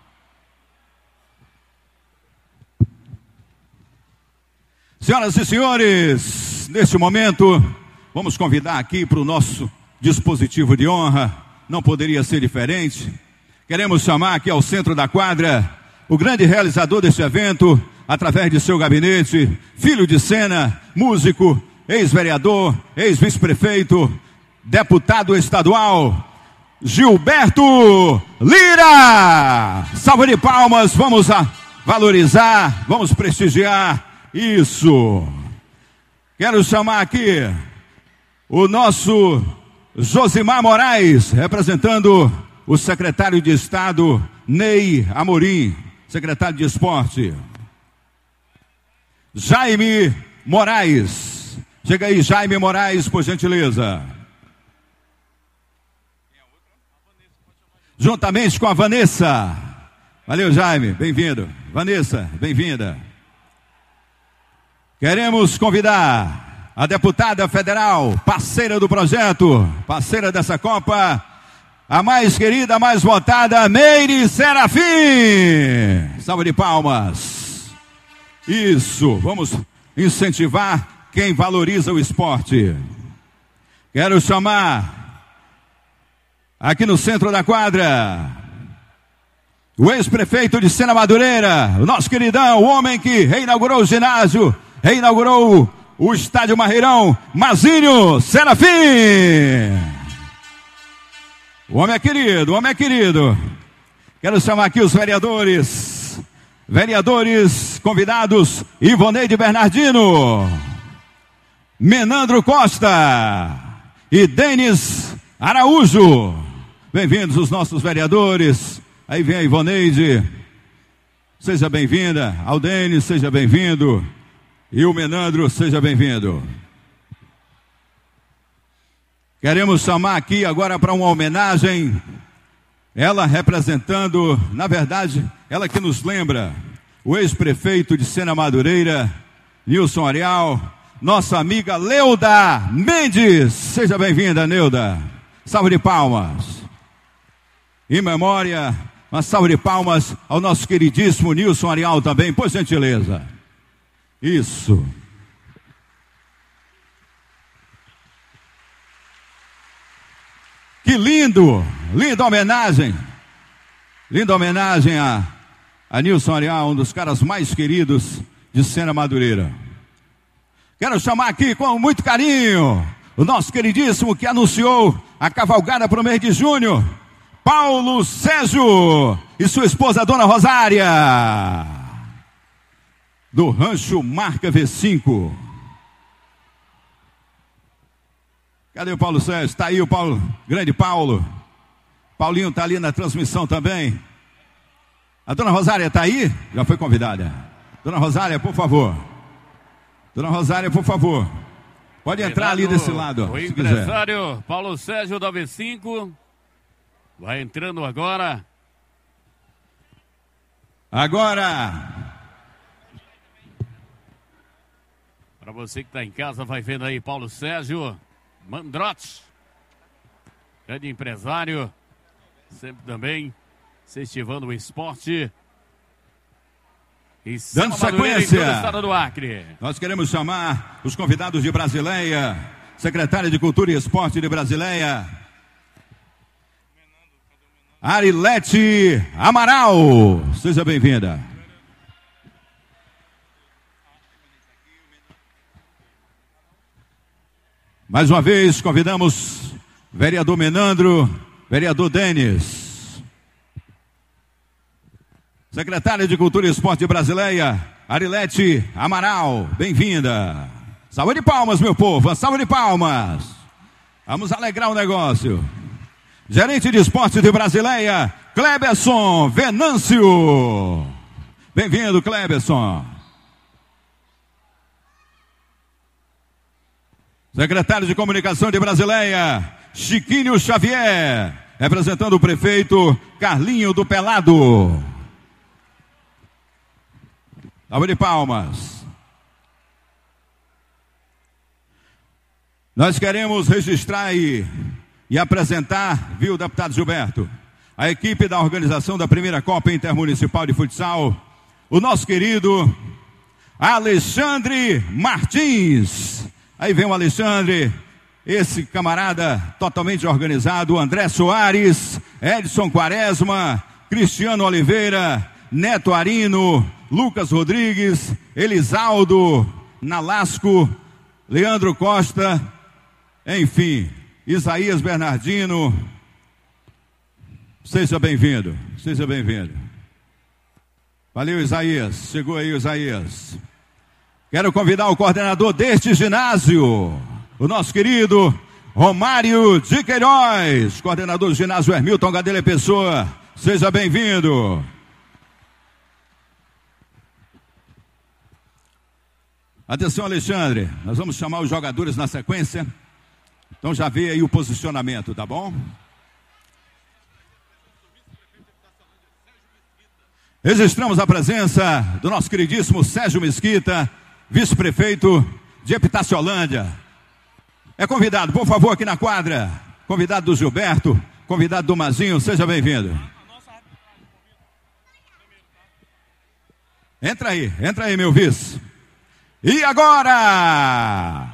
Senhoras e senhores, neste momento, vamos convidar aqui para o nosso dispositivo de honra, não poderia ser diferente. Queremos chamar aqui ao centro da quadra o grande realizador deste evento, através de seu gabinete, filho de Sena, músico, ex-vereador, ex-vice-prefeito, deputado estadual, Gilberto Lira. Salve de palmas, vamos a valorizar, vamos prestigiar. Isso. Quero chamar aqui o nosso Josimar Moraes, representando o secretário de Estado, Ney Amorim, secretário de Esporte. Jaime Moraes. Chega aí, Jaime Moraes, por gentileza. Juntamente com a Vanessa. Valeu, Jaime, bem-vindo. Vanessa, bem-vinda. Queremos convidar a deputada federal, parceira do projeto, parceira dessa Copa, a mais querida, a mais votada, Meire Serafim. Salve de palmas. Isso, vamos incentivar quem valoriza o esporte. Quero chamar aqui no centro da quadra o ex-prefeito de Sena Madureira, o nosso queridão, o homem que reinaugurou o ginásio, reinaugurou o estádio Marreirão, Mazinho Serafim. O homem é querido, o homem é querido. Quero chamar aqui os vereadores, vereadores convidados, Ivoneide Bernardino, Menandro Costa e Denis Araújo. Bem-vindos os nossos vereadores. Aí vem a Ivoneide. Seja bem-vinda. Aldene, seja bem-vindo. E o Menandro, seja bem-vindo. Queremos chamar aqui agora para uma homenagem. Ela representando, na verdade, ela que nos lembra o ex-prefeito de Sena Madureira, Nilson Arial, nossa amiga Leuda Mendes. Seja bem-vinda, Neuda. Salve de palmas. Em memória, uma salva de palmas ao nosso queridíssimo Nilson Arial também, por gentileza. Isso. Que lindo, linda homenagem. Linda homenagem a, a Nilson Arial, um dos caras mais queridos de Sena Madureira. Quero chamar aqui com muito carinho o nosso queridíssimo que anunciou a cavalgada para o mês de junho, Paulo Sérgio e sua esposa, Dona Rosária, do Rancho Marca V cinco. Cadê o Paulo Sérgio? Está aí o Paulo, grande Paulo. Paulinho está ali na transmissão também. A Dona Rosária está aí? Já foi convidada. Dona Rosária, por favor. Dona Rosária, por favor. Pode entrar ali desse lado. O empresário Paulo Sérgio da V cinco vai entrando agora. Agora. Para você que está em casa, vai vendo aí Paulo Sérgio Mandrotti, grande empresário, sempre também incentivando o esporte. E dando sequência, em todo o estado do Acre. Nós queremos chamar os convidados de Brasileia, secretária de Cultura e Esporte de Brasileia, Arilete Amaral. Seja bem-vinda. Mais uma vez convidamos vereador Menandro, vereador Denis, secretária de Cultura e Esporte de Brasileia, Arilete Amaral, bem-vinda. Salve de palmas, meu povo, salve de palmas. Vamos alegrar o negócio. Gerente de Esporte de Brasileia, Cleberson Venâncio. Bem-vindo, Cleberson. Secretário de Comunicação de Brasileia, Chiquinho Xavier, representando o prefeito Carlinho do Pelado. Salve de palmas. Nós queremos registrar e, e apresentar, viu, deputado Gilberto, a equipe da organização da primeira Copa Intermunicipal de Futsal, o nosso querido Alexandre Martins. Aí vem o Alexandre, esse camarada totalmente organizado, André Soares, Edson Quaresma, Cristiano Oliveira, Neto Arino, Lucas Rodrigues, Elisaldo Nalasco, Leandro Costa, enfim, Isaías Bernardino. Seja bem-vindo, seja bem-vindo. Valeu, Isaías, chegou aí, Isaías. Quero convidar o coordenador deste ginásio, o nosso querido Romário de Queiroz, coordenador do ginásio Hermilton Gadelha Pessoa. Seja bem-vindo. Atenção, Alexandre, nós vamos chamar os jogadores na sequência. Então já vê aí o posicionamento, tá bom? Registramos a presença do nosso queridíssimo Sérgio Mesquita, vice-prefeito de Epitaciolândia. É convidado, por favor, aqui na quadra. Convidado do Gilberto, convidado do Mazinho, seja bem-vindo. Entra aí, entra aí, meu vice. E agora,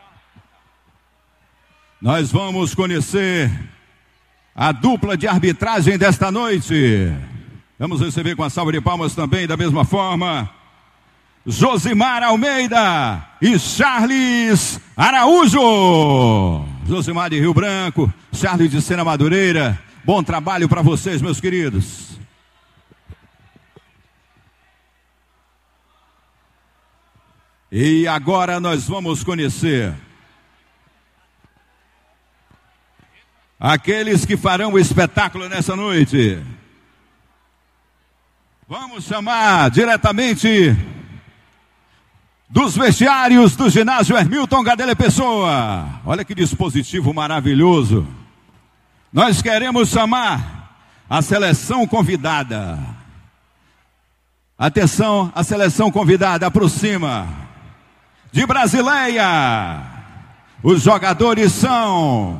nós vamos conhecer a dupla de arbitragem desta noite. Vamos receber com a salva de palmas também, da mesma forma, Josimar Almeida e Charles Araújo. Josimar de Rio Branco, Charles de Sena Madureira. Bom trabalho para vocês, meus queridos. E agora nós vamos conhecer aqueles que farão o espetáculo nessa noite. Vamos chamar diretamente dos vestiários do ginásio Hermilton Gadelha Pessoa. Olha que dispositivo maravilhoso. Nós queremos chamar a seleção convidada. Atenção, a seleção convidada, aproxima. De Brasileia, os jogadores são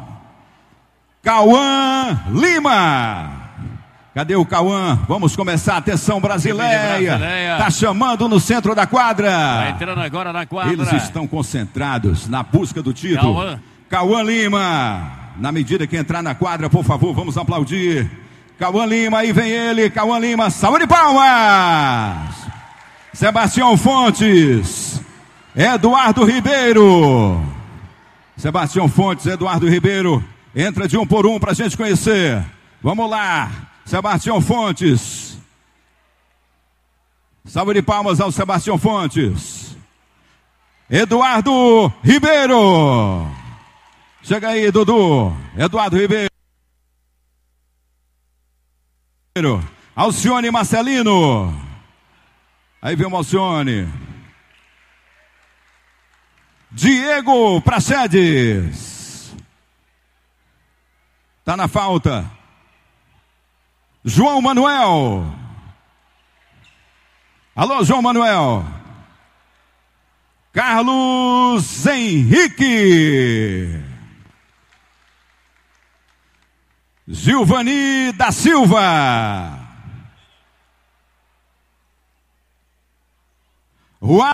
Cauã Lima. Cadê o Cauã? Vamos começar. Atenção, Brasileia. Está chamando no centro da quadra. Está entrando agora na quadra. Eles estão concentrados na busca do título. Cauã. Cauã Lima. Na medida que entrar na quadra, por favor, vamos aplaudir. Cauã Lima, aí vem ele. Cauã Lima, salva de palmas. Sebastião Fontes. Eduardo Ribeiro. Sebastião Fontes, Eduardo Ribeiro. Entra de um por um para a gente conhecer. Vamos lá. Sebastião Fontes. Salve de palmas ao Sebastião Fontes. Eduardo Ribeiro. Chega aí, Dudu. Eduardo Ribeiro. Alcione Marcelino. Aí vem o Alcione. Diego Praxedes. Tá na falta. João Manuel. Alô, João Manuel. Carlos Henrique. Gilvani da Silva. Juan.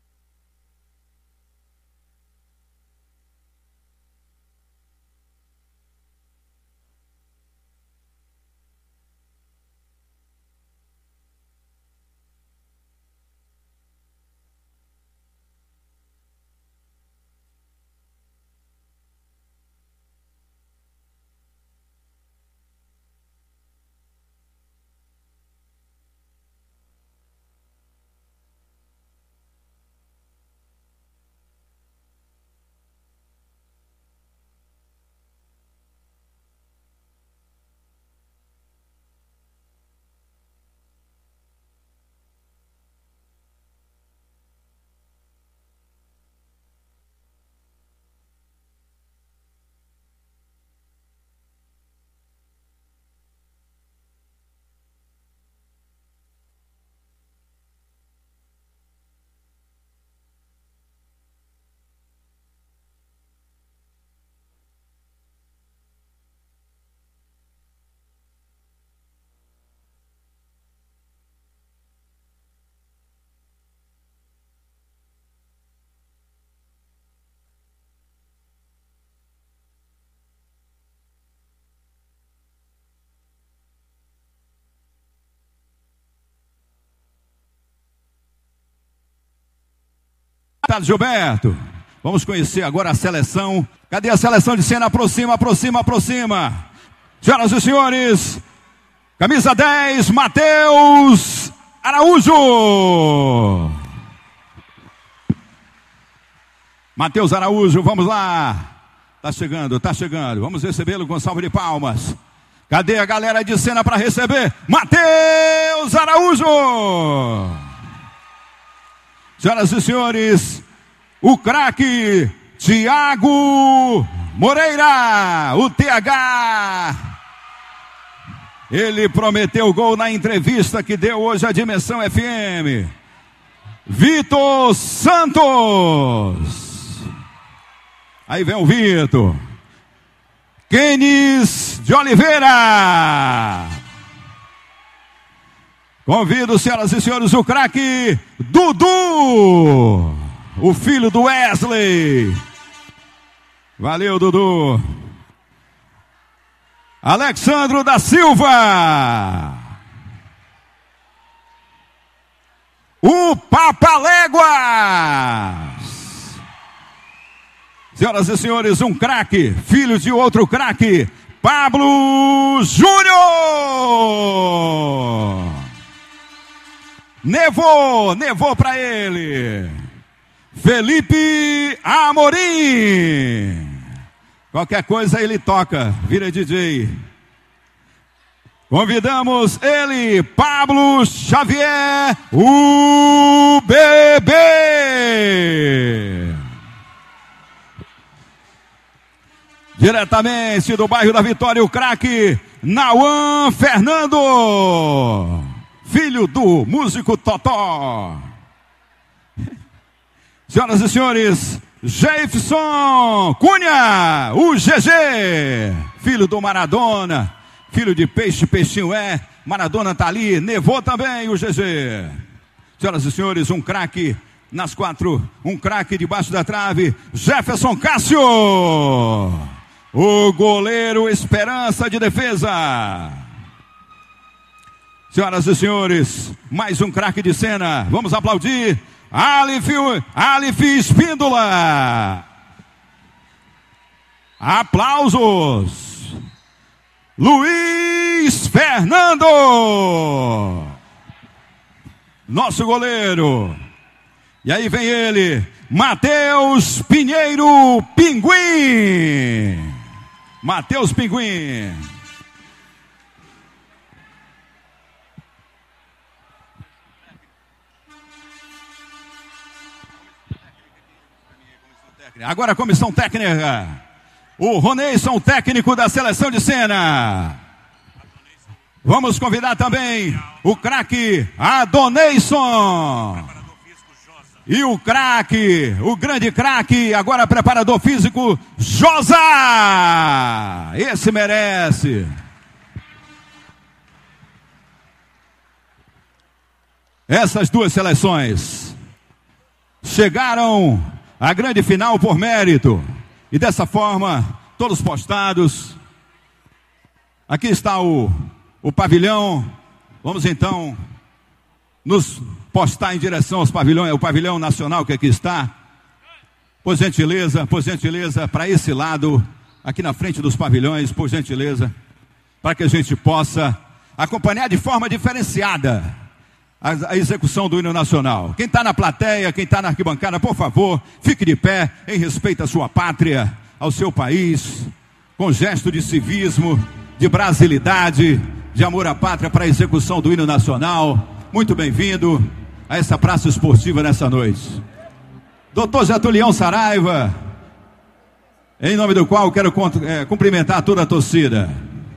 Gilberto, vamos conhecer agora a seleção. Cadê a seleção de cena? Aproxima, aproxima, aproxima. Senhoras e senhores, camisa dez, Matheus Araújo. Matheus Araújo, vamos lá. Tá chegando, tá chegando. Vamos recebê-lo com salve de palmas. Cadê a galera de cena para receber? Matheus Araújo. Senhoras e senhores, o craque Thiago Moreira, o T H. Ele prometeu gol na entrevista que deu hoje à Dimensão F M. Vitor Santos. Aí vem o Vitor. Kenis de Oliveira. Convido, senhoras e senhores, o craque Dudu, o filho do Wesley. Valeu, Dudu. Alexandro da Silva. O Papaléguas. Senhoras e senhores, um craque, filho de outro craque, Pablo Júnior. Nevou, nevou para ele. Felipe Amorim. Qualquer coisa ele toca, vira D J. Convidamos ele, Pablo Xavier, o bebê. Diretamente do bairro da Vitória, o craque Nauan Fernando, filho do músico Totó. Senhoras e senhores, Jefferson Cunha, o G G, filho do Maradona, filho de Peixe, Peixinho é, Maradona tá ali, nevou também o G G. Senhoras e senhores, um craque nas quatro, um craque debaixo da trave, Jefferson Cássio, o goleiro Esperança de defesa. Senhoras e senhores, mais um craque de cena, vamos aplaudir Alif, Alif Espíndola. Aplausos. Luiz Fernando, nosso goleiro. E aí vem ele, Matheus Pinheiro Pinguim. Matheus Pinguim. Agora a comissão técnica. O Roneison, técnico da seleção de cena. Vamos convidar também o craque Adoneison. E o craque, o grande craque, agora preparador físico, Josa. Esse merece. Essas duas seleções chegaram à grande final por mérito. E dessa forma, todos postados. Aqui está o, o pavilhão. Vamos então nos postar em direção aos pavilhões, o pavilhão nacional que aqui está. Por gentileza, por gentileza, para esse lado, aqui na frente dos pavilhões, por gentileza, para que a gente possa acompanhar de forma diferenciada a, a execução do hino nacional. Quem está na plateia, quem está na arquibancada, por favor, fique de pé em respeito à sua pátria, ao seu país, com gesto de civismo, de brasilidade, de amor à pátria para a execução do hino nacional. Muito bem-vindo a essa praça esportiva nessa noite. Doutor Getulião Saraiva, em nome do qual quero é, cumprimentar toda a torcida.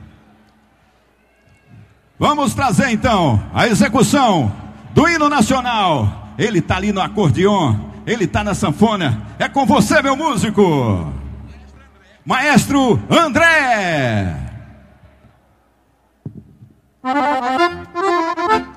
Vamos trazer então a execução do hino nacional. Ele está ali no acordeon, ele está na sanfona. É com você, meu músico, Maestro André.